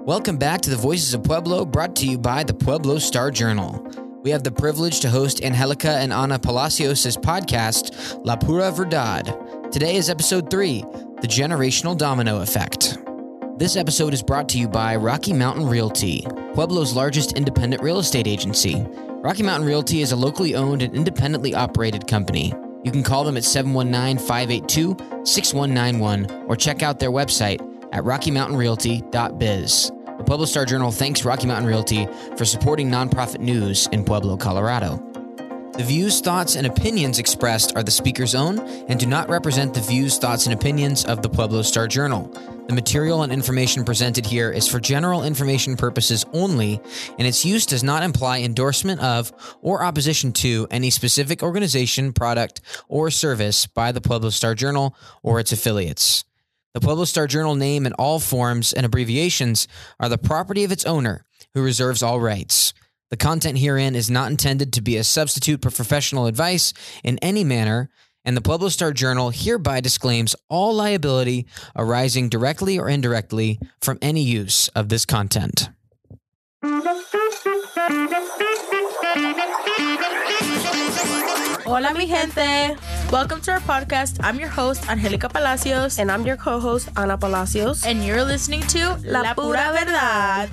Welcome back to the Voices of Pueblo, brought to you by the Pueblo Star Journal. We have the privilege to host Angelica and Ana Palacios' podcast, La Pura Verdad. Today is episode 3, The Generational Domino Effect. This episode is brought to you by Rocky Mountain Realty, Pueblo's largest independent real estate agency. Rocky Mountain Realty is a locally owned and independently operated company. You can call them at 719-582-6191 or check out their website at rockymountainrealty.biz. The Pueblo Star Journal thanks Rocky Mountain Realty for supporting nonprofit news in Pueblo, Colorado. The views, thoughts, and opinions expressed are the speaker's own and do not represent the views, thoughts, and opinions of the Pueblo Star Journal. The material and information presented here is for general information purposes only, and its use does not imply endorsement of or opposition to any specific organization, product, or service by the Pueblo Star Journal or its affiliates. The Pueblo Star Journal name and all forms and abbreviations are the property of its owner, who reserves all rights. The content herein is not intended to be a substitute for professional advice in any manner, and the Pueblo Star Journal hereby disclaims all liability arising directly or indirectly from any use of this content. Hola, mi gente. Welcome to our podcast. I'm your host, Angelica Palacios. And I'm your co-host, Ana Palacios. And you're listening to La Pura Verdad.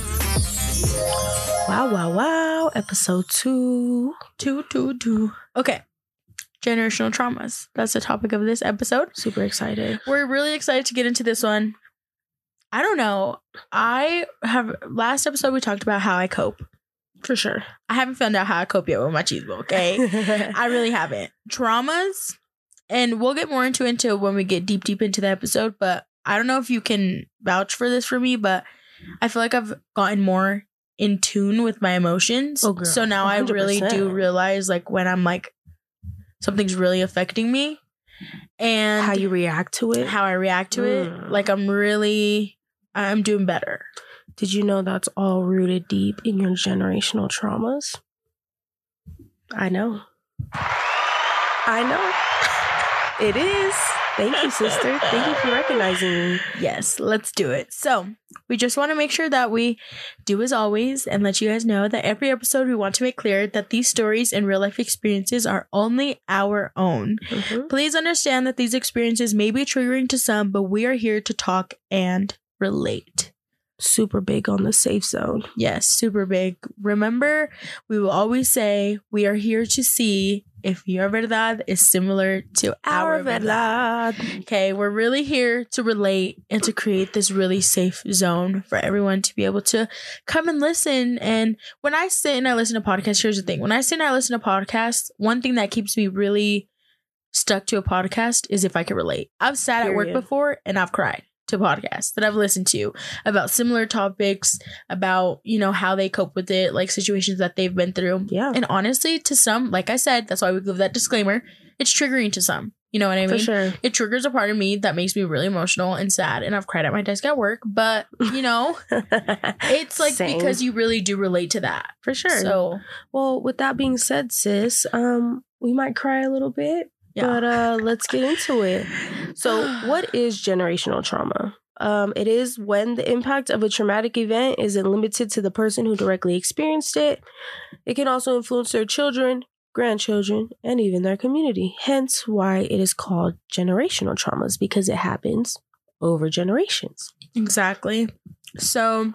Wow. Episode 2. Okay. Generational traumas. That's the topic of this episode. Super excited. We're really excited to get into this one. I don't know. Last episode we talked about how I cope. For sure. I haven't found out how I cope yet with my cheese bowl, okay? I really haven't. Traumas, and we'll get more into when we get deep into the episode, but I don't know if you can vouch for this for me, but I feel like I've gotten more in tune with my emotions. Oh, girl. So now 100%. I really do realize like when I'm like, something's really affecting me. And how you react to it. How I react to it. Like I'm doing better. Did you know that's all rooted deep in your generational traumas? I know. It is. Thank you, sister. Thank you for recognizing me. Yes, let's do it. So, we just want to make sure that we do as always and let you guys know that every episode we want to make clear that these stories and real life experiences are only our own. Mm-hmm. Please understand that these experiences may be triggering to some, but we are here to talk and relate. Super big on the safe zone. Yes, super big. Remember, we will always say we are here to see if your verdad is similar to our verdad. Okay, we're really here to relate and to create this really safe zone for everyone to be able to come and listen. And when I sit and I listen to podcasts, here's the thing. When I sit and I listen to podcasts, one thing that keeps me really stuck to a podcast is if I can relate. I've sat at work before and I've cried to podcasts that I've listened to about similar topics, about, you know, how they cope with it, like situations that they've been through. Yeah. And honestly, to some, like I said, that's why we give that disclaimer, it's triggering to some. You know what I mean? For sure. It triggers a part of me that makes me really emotional and sad, and I've cried at my desk at work, but, you know, it's like Same. because you really do relate to that. For sure. So, well, with that being said, sis, we might cry a little bit. Yeah. But let's get into it. So what is generational trauma? It is when the impact of a traumatic event isn't limited to the person who directly experienced it. It can also influence their children, grandchildren, and even their community. Hence why it is called generational traumas, because it happens over generations. Exactly. So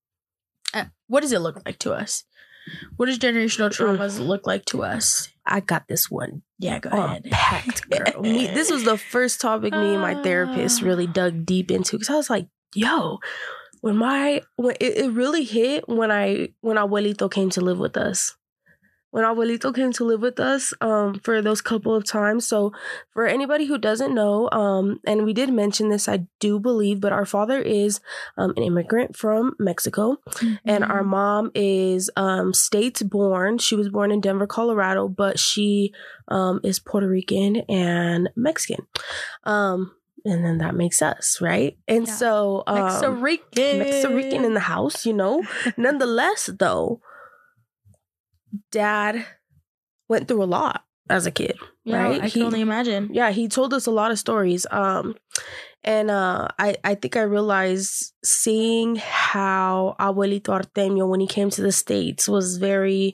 what does it look like to us? What does generational traumas look like to us? I got this one. Yeah, go ahead. Packed, girl. This was the first topic me and my therapist really dug deep into, because I was like, yo, when it really hit when abuelito came to live with us. When abuelito came to live with us for those couple of times. So for anybody who doesn't know, and we did mention this, I do believe, but our father is an immigrant from Mexico. Mm-hmm. And our mom is States born. She was born in Denver, Colorado, but she is Puerto Rican and Mexican. And then that makes us, right? And so Mexican in the house, you know. Nonetheless, though, Dad went through a lot. as a kid. Yeah, right? I can only imagine. Yeah, he told us a lot of stories. And I think I realized seeing how Abuelito Artemio, when he came to the States, was very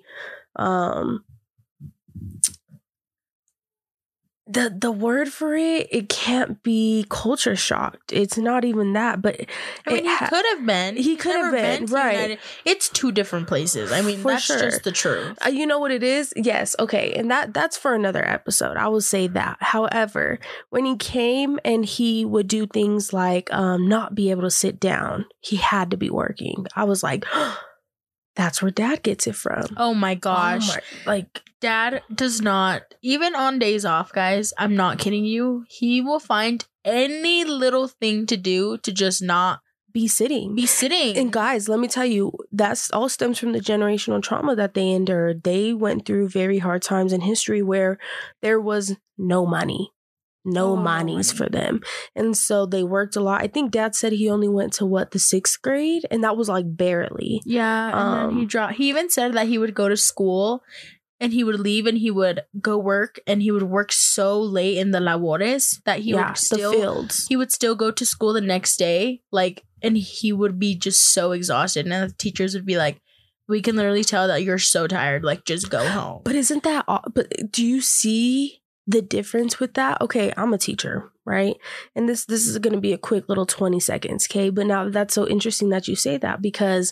the word for it can't be culture shocked. It's not even that, but I mean, he could have been. He could have been, right. United. It's two different places. I mean, that's just the truth. You know what it is? Yes, okay. And that's for another episode. I will say that. However, when he came and he would do things like not be able to sit down, he had to be working. I was like, that's where Dad gets it from. Oh my gosh. Like, Dad does not, even on days off, guys, I'm not kidding you, he will find any little thing to do to just not be sitting. And guys, let me tell you, that's all stems from the generational trauma that they endured. They went through very hard times in history where there was no money. No monies for them. And so they worked a lot. I think Dad said he only went to the 6th grade, and that was like barely. Yeah. And then he even said that he would go to school and he would leave and he would go work, and he would work so late in the labores that he would still the fields. He would still go to school the next day, like, and he would be just so exhausted, and the teachers would be like, we can literally tell that you're so tired, like, just go home. But isn't that but do you see the difference with that? Okay, I'm a teacher, right? And this is going to be a quick little 20 seconds, okay? But now that's so interesting that you say that, because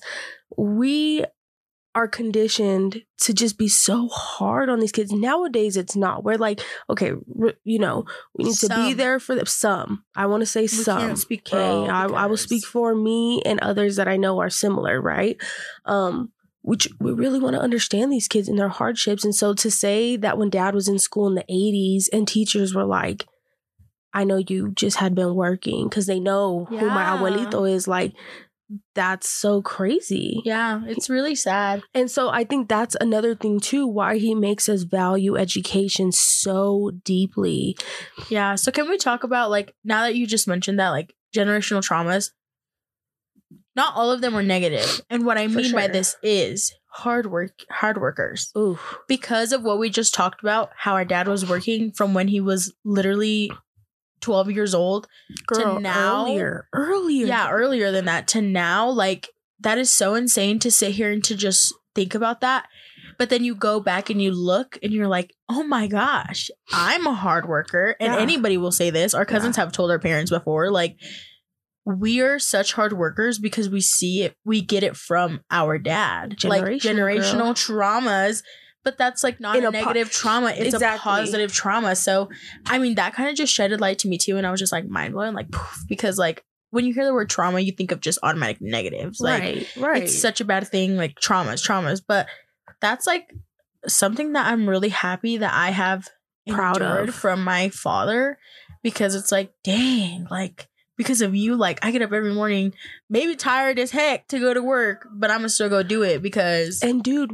we are conditioned to just be so hard on these kids. Nowadays, it's not. We're like, okay, we need to be there for them. Some. I want to say some. Can't speak for all, I will speak for me and others that I know are similar, right? Which we really want to understand these kids and their hardships. And so to say that when Dad was in school in the 80s and teachers were like, I know you just had been working, because they know who my abuelito is, like, that's so crazy. Yeah, it's really sad. And so I think that's another thing too, why he makes us value education so deeply. Yeah. So can we talk about, like, now that you just mentioned that, like, generational traumas, not all of them were negative. And what I mean by this is hard workers. Ooh. Because of what we just talked about, how our dad was working from when he was literally 12 years old to now. Earlier. Yeah, earlier than that to now. Like, that is so insane to sit here and to just think about that. But then you go back and you look and you're like, oh my gosh, I'm a hard worker. And anybody will say this. Our cousins have told our parents before, like, we are such hard workers because we see it, we get it from our dad. Like, generational traumas. But that's, like, not a negative trauma. It's a positive trauma. So, I mean, that kind of just shedded light to me, too. And I was just, like, mind-blowing, like, poof, because, like, when you hear the word trauma, you think of just automatic negatives. Like, right. It's such a bad thing, like, traumas. But that's, like, something that I'm really happy that I have proud of from my father. Because it's like, dang, like, because of you, like, I get up every morning, maybe tired as heck to go to work, but I'm going to still go do it because... And, dude,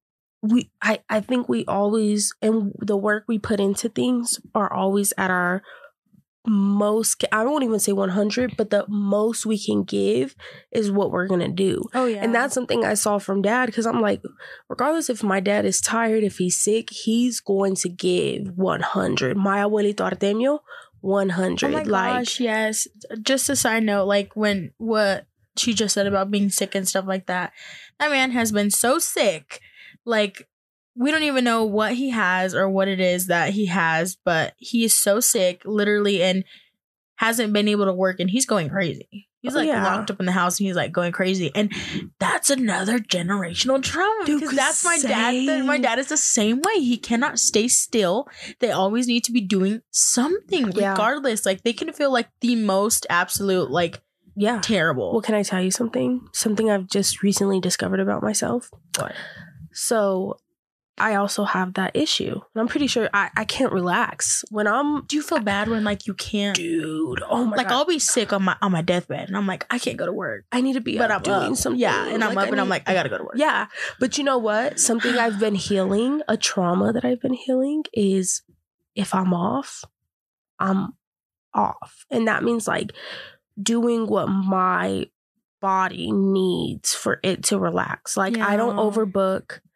I think we always, and the work we put into things are always at our most, I won't even say 100, but the most we can give is what we're going to do. Oh, yeah. And that's something I saw from Dad, because I'm like, regardless if my dad is tired, if he's sick, he's going to give 100. My abuelito Artemio, 100. Oh my gosh, yes. Just a side note, like, what she just said about being sick and stuff like that, that man has been so sick. Like, we don't even know what he has or what it is that he has, but he is so sick, literally, and hasn't been able to work, and he's going crazy. He's, like, locked up in the house, and he's, like, going crazy. And that's another generational trauma. Dude, because that's my dad. My dad is the same way. He cannot stay still. They always need to be doing something, regardless. Like, they can feel like the most absolute, like, terrible. Well, can I tell you something? Something I've just recently discovered about myself. What? So I also have that issue. And I'm pretty sure I can't relax when I'm... Do you feel bad when, like, you can't? Dude, oh my God. Like, I'll be sick on my deathbed and I'm like, I can't go to work. I need to be but up doing something. Yeah, and I'm up and I'm like, I gotta go to work. Yeah, but you know what? Something I've been healing, a trauma that I've been healing is if I'm off, I'm off. And that means, like, doing what my body needs for it to relax. Like, I don't overbook.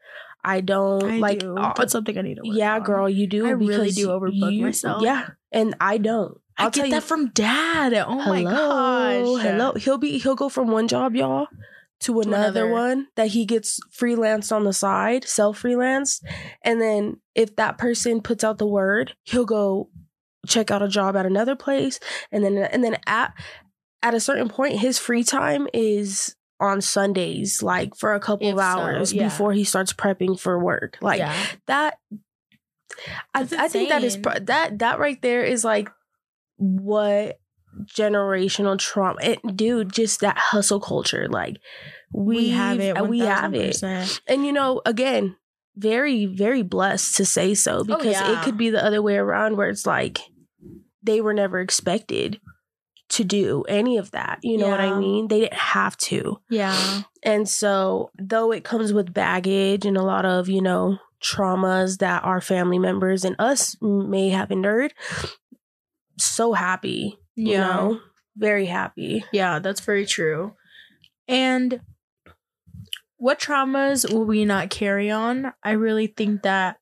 I don't That's something I need to work yeah, on. girl, you do. I really do overbook myself. Yeah, and I don't. I get that from dad. Oh my gosh. Hello. He'll go from one job, y'all, to another one that he gets freelanced on the side, self-freelance. And then if that person puts out the word, he'll go check out a job at another place. And then at a certain point, his free time is on Sundays, like for a couple of hours before he starts prepping for work. Like that. I think that is that right there is like what generational trauma, dude, just that hustle culture. Like we have it. And you know, again, very, very blessed to say so, because it could be the other way around where it's like they were never expected to do any of that. You know what I mean? They didn't have to. Yeah. And so though it comes with baggage and a lot of, you know, traumas that our family members and us may have endured, so happy, you know, very happy. Yeah, that's very true. And what traumas will we not carry on? I really think that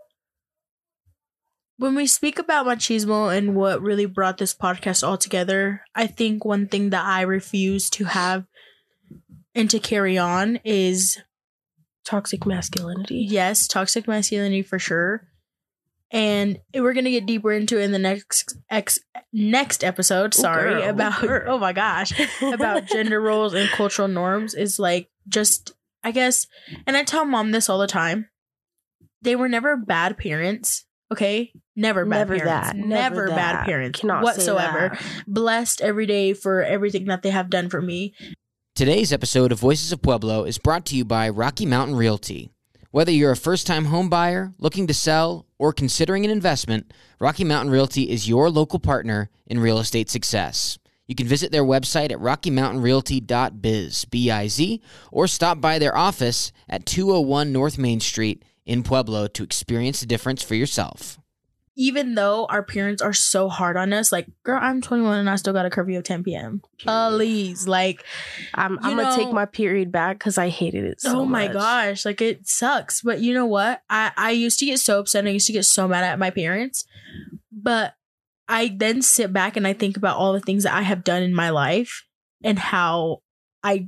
when we speak about machismo and what really brought this podcast all together, I think one thing that I refuse to have and to carry on is toxic masculinity. Yes, toxic masculinity for sure. And we're gonna get deeper into it in the next episode. Sorry, oh my gosh, about gender roles and cultural norms. Is like just, I guess, and I tell mom this all the time. They were never bad parents. Okay, never bad parents Cannot whatsoever. Blessed every day for everything that they have done for me. Today's episode of Voices of Pueblo is brought to you by Rocky Mountain Realty. Whether you're a first-time home buyer, looking to sell, or considering an investment, Rocky Mountain Realty is your local partner in real estate success. You can visit their website at rockymountainrealty.biz, B-I-Z, or stop by their office at 201 North Main Street in Pueblo to experience the difference for yourself. Even though our parents are so hard on us, like, girl, I'm 21 and I still got a curfew of 10 p.m. Please, like, I'm gonna take my period back because I hated it so much. Oh my gosh, like, it sucks. But you know what? I used to get so upset. I used to get so mad at my parents. But I then sit back and I think about all the things that I have done in my life and how I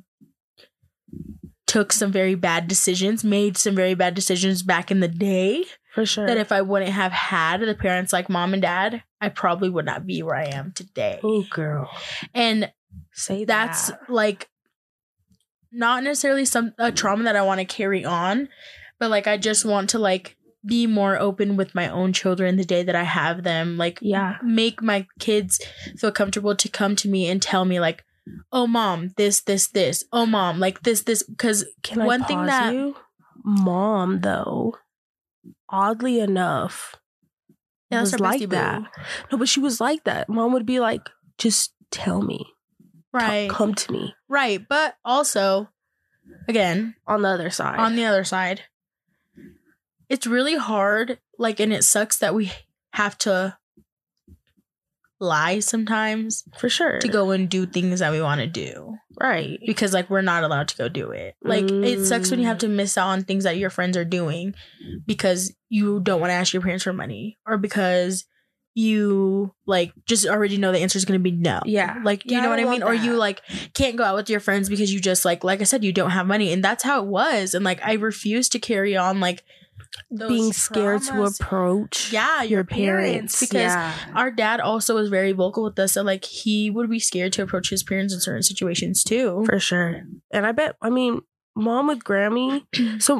took some very bad decisions, made some very bad decisions back in the day. For sure. That if I wouldn't have had the parents like mom and dad, I probably would not be where I am today. Oh, girl. And that's like not necessarily a trauma that I want to carry on, but like I just want to like be more open with my own children the day that I have them. Like, make my kids feel comfortable to come to me and tell me like, oh, mom, this. Oh, mom, like this. Because one thing that mom, though, oddly enough, was like that. No, but she was like that. Mom would be like, just tell me. Right. Come to me. Right. But also, again, on the other side, it's really hard. Like, and it sucks that we have to lie sometimes. For sure. To go and do things that we want to do. Right. Because, like, we're not allowed to go do it. Like, it sucks when you have to miss out on things that your friends are doing because you don't want to ask your parents for money or because you, like, just already know the answer is going to be no. Yeah. Like, you know what I mean? That. Or you, like, can't go out with your friends because you just, like I said, you don't have money. And that's how it was. And, like, I refuse to carry on, like, being scared to approach your parents because our dad also was very vocal with us that like he would be scared to approach his parents in certain situations too. For sure. And I mean mom with Grammy, so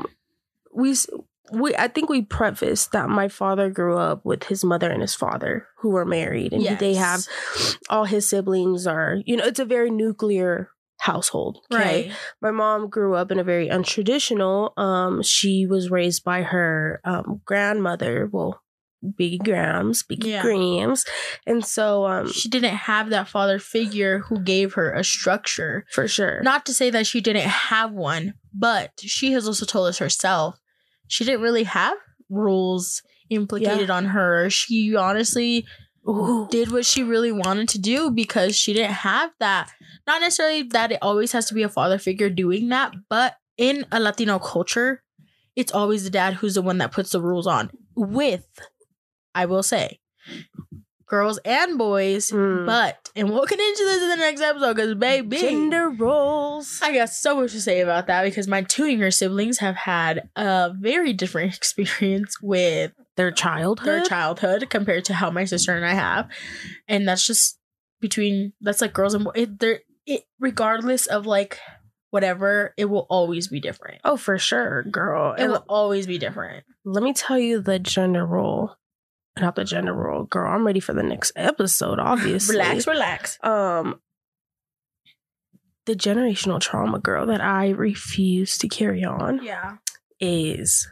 I think we prefaced that my father grew up with his mother and his father who were married and they have all his siblings are, you know, it's a very nuclear household. Okay? Right. My mom grew up in a very untraditional. She was raised by her grandmother. Well, Biggie Grams. And so she didn't have that father figure who gave her a structure. For sure. Not to say that she didn't have one, but she has also told us herself she didn't really have rules implicated on her. She honestly did what she really wanted to do because she didn't have that. Not necessarily that it always has to be a father figure doing that, but in a Latino culture, it's always the dad who's the one that puts the rules on. With, I will say, girls and boys, but, and we'll get into this in the next episode because, baby, gender roles. I got so much to say about that because my 2 younger siblings have had a very different experience with their childhood compared to how my sister and I have. And that's just that's like girls and boys. Regardless of like whatever, it will always be different. Oh, for sure, girl. It will always be different. Let me tell you the gender role. Not the gender role, girl. I'm ready for the next episode, obviously. Relax. The generational trauma, girl, that I refuse to carry on. Yeah. Is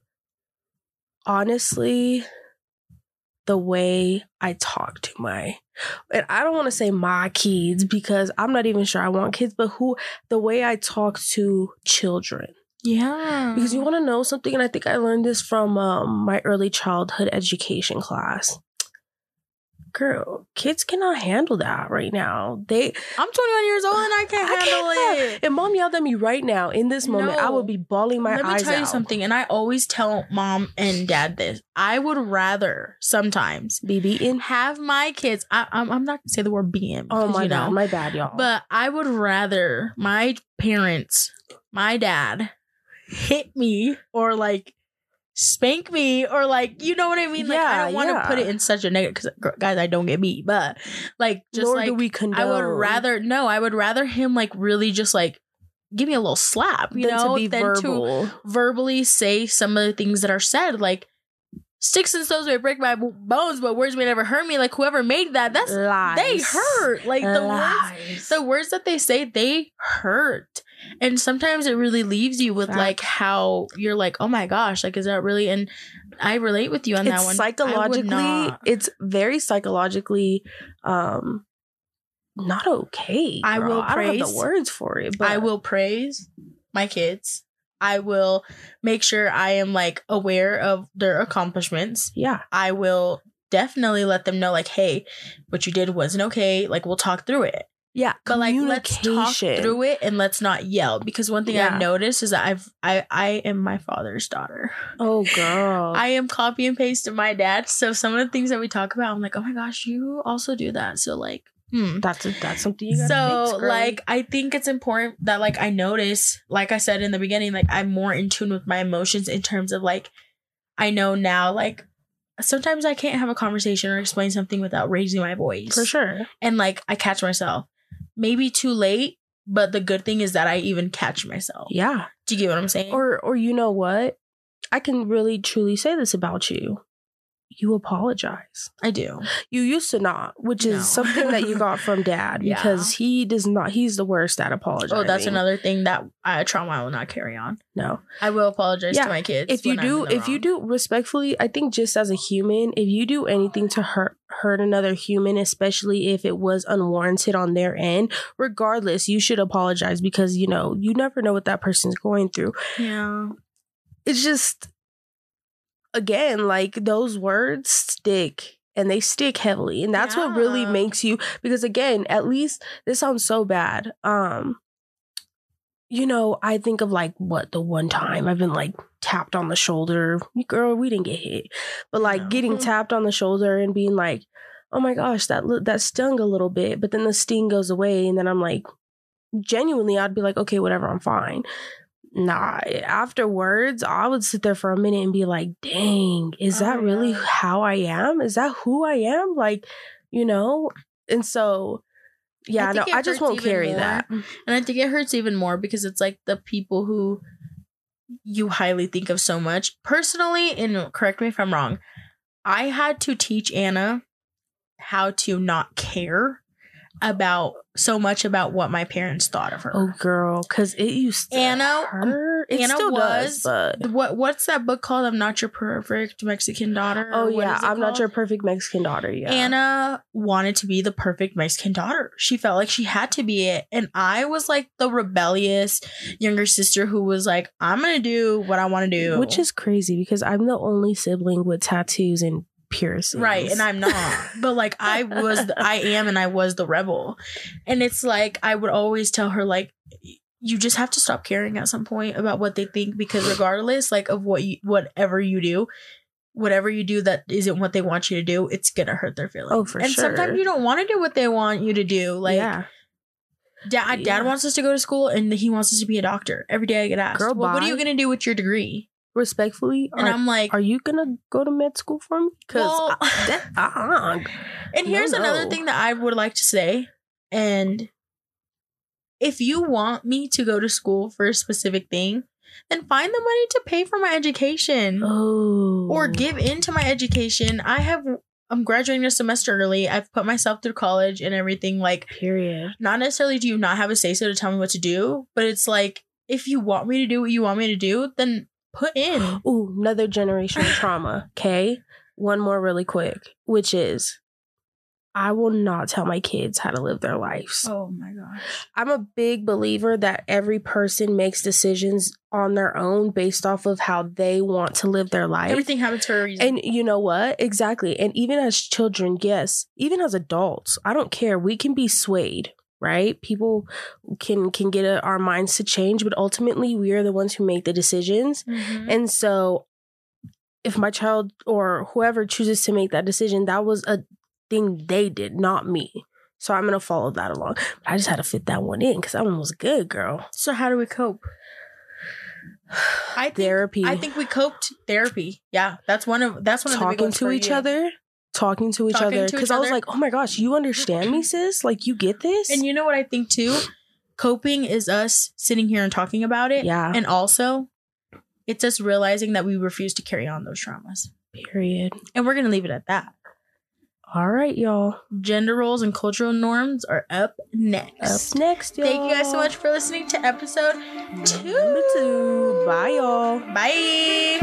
honestly the way I talk to and I don't want to say my kids because I'm not even sure I want kids, but the way I talk to children. Yeah. Because you want to know something, and I think I learned this from my early childhood education class. Girl, kids cannot handle that right now. I'm 21 years old and I can't handle it. If mom yelled at me right now in this moment, I would be bawling my eyes out. Let me tell you something, and I always tell mom and dad this. I would rather sometimes be beaten. Have my kids. I'm not gonna say the word beaten. Oh my God, my bad, y'all. But I would rather my parents, my dad, hit me or like spank me or like, you know what I mean? Like, I don't want to put it in such a negative, because guys, I don't get beat, but like, just nor like, do we condone. I would rather him like really just like give me a little slap, you know, than to verbally say some of the things that are said. Like, sticks and stones may break my bones, but words may never hurt me. Like, whoever made that's lies. They hurt. Like the words that they say, they hurt. And sometimes it really leaves you with like how you're like, oh my gosh, like, is that really? And I relate with you on that one. It's very psychologically not okay. I will praise. I don't have the words for it, but I will praise my kids. I will make sure I am like aware of their accomplishments. Yeah. I will definitely let them know like, hey, what you did wasn't okay. Like, we'll talk through it. Yeah. But like, let's talk through it and let's not yell, because one thing I've noticed is that I am my father's daughter. Oh girl. I am copy and paste of my dad. So some of the things that we talk about, I'm like, oh my gosh, you also do that. So like, that's something you gotta fix, girl. Like, I think it's important that like I notice, like I said in the beginning, like I'm more in tune with my emotions in terms of like, I know now, like sometimes I can't have a conversation or explain something without raising my voice. For sure. And like I catch myself. Maybe too late, but the good thing is that I even catch myself. Yeah. Do you get what I'm saying? Or you know what? I can really truly say this about you. You apologize. I do. You used to not, which is something that you got from dad, because he does not. He's the worst at apologizing. Oh, that's another thing that trauma I will not carry on. No, I will apologize to my kids. If you do respectfully, I think just as a human, if you do anything to hurt another human, especially if it was unwarranted on their end, regardless, you should apologize, because you never know what that person's going through. Yeah, it's just. Again, like those words stick, and they stick heavily, and that's what really makes you, because again, at least this sounds so bad. I think of like the one time I've been like tapped on the shoulder. Girl, we didn't get hit, but like getting tapped on the shoulder and being like, oh my gosh, that stung a little bit, but then the sting goes away, and then I'm like, genuinely, I'd be like, okay, whatever, I'm fine. Nah, afterwards, I would sit there for a minute and be like, dang, is that really how I am? Is that who I am? Like, and so, yeah, no, I just won't carry that. And I think it hurts even more because it's like the people who you highly think of so much. Personally, and correct me if I'm wrong, I had to teach Anna how to not care so much about what my parents thought of her. Oh, girl, because it used to hurt. It still does, but what's that book called? I'm Not Your Perfect Mexican Daughter. Oh yeah, I'm Not Your Perfect Mexican Daughter. Yeah, Anna wanted to be the perfect Mexican daughter. She felt like she had to be it, and I was like the rebellious younger sister who was like, I'm gonna do what I want to do, which is crazy because I'm the only sibling with tattoos and piercings. Right, and I'm not. But like I was the rebel. And it's like I would always tell her like, you just have to stop caring at some point about what they think, because regardless, like, of whatever you do that isn't what they want you to do, it's gonna hurt their feelings. Oh, for and sure. And sometimes you don't want to do what they want you to do. Like, Dad wants us to go to school, and he wants us to be a doctor. Every day I get asked, well, what are you gonna do with your degree? Respectfully, and I'm like, are you gonna go to med school for me? Because and here's another thing that I would like to say. And if you want me to go to school for a specific thing, then find the money to pay for my education. Oh. Or give into my education. I'm graduating a semester early. I've put myself through college and everything. Like, period. Not necessarily do you not have a say-so to tell me what to do, but it's like, if you want me to do what you want me to do, then put in. Ooh, another generational trauma. Okay. One more really quick, which is, I will not tell my kids how to live their lives. Oh my gosh. I'm a big believer that every person makes decisions on their own based off of how they want to live their life. Everything happens for a reason. And you know what? Exactly. And even as children, yes, even as adults, I don't care. We can be swayed, right? People can get our minds to change, but ultimately we are the ones who make the decisions. Mm-hmm. And so if my child or whoever chooses to make that decision, that was a thing they did, not me. So I'm gonna follow that along. But I just had to fit that one in because that one was good, girl. So how do we cope? Therapy. I think we coped. Therapy. Yeah, that's one of the big ones for you. Talking to each other. Because I was like, oh my gosh, you understand me, sis? Like, you get this? And you know what I think too? Coping is us sitting here and talking about it. Yeah. And also, it's us realizing that we refuse to carry on those traumas. Period. And we're gonna leave it at that. All right, y'all. Gender roles and cultural norms are up next. Up next, y'all. Thank you guys so much for listening to episode 2. Bye, y'all. Bye.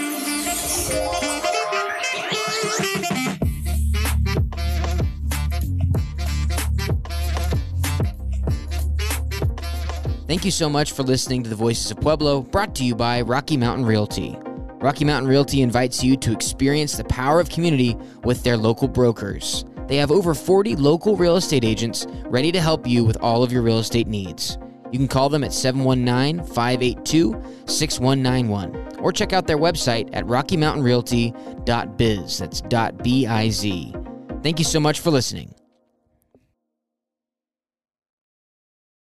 Thank you so much for listening to the Voices of Pueblo, brought to you by Rocky Mountain Realty. Rocky Mountain Realty invites you to experience the power of community with their local brokers. They have over 40 local real estate agents ready to help you with all of your real estate needs. You can call them at 719-582-6191 or check out their website at rockymountainrealty.biz. That's .biz. Thank you so much for listening.